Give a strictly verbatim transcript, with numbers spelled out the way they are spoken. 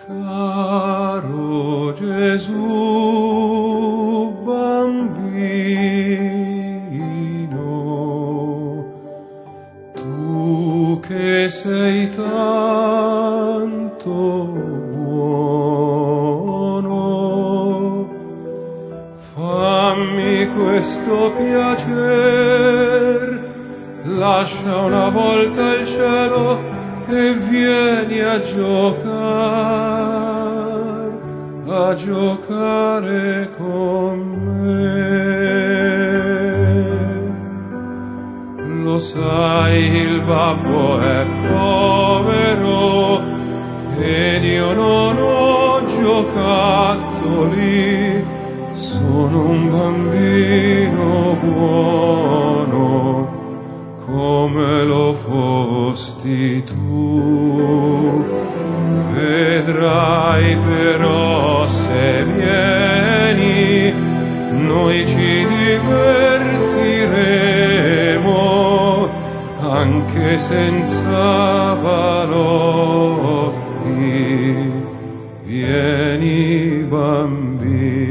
Caro Gesù bambino, tu che sei tanto buono, fammi questo piacer, lascia una volta il cielo e vieni a giocare, a giocare con me. Lo sai, il babbo è povero ed io non ho giocattoli, sono un bambino buono come lo fosti tu. Vedrai però se vieni, noi ci divertiremo anche senza balocchi. Vieni bambino.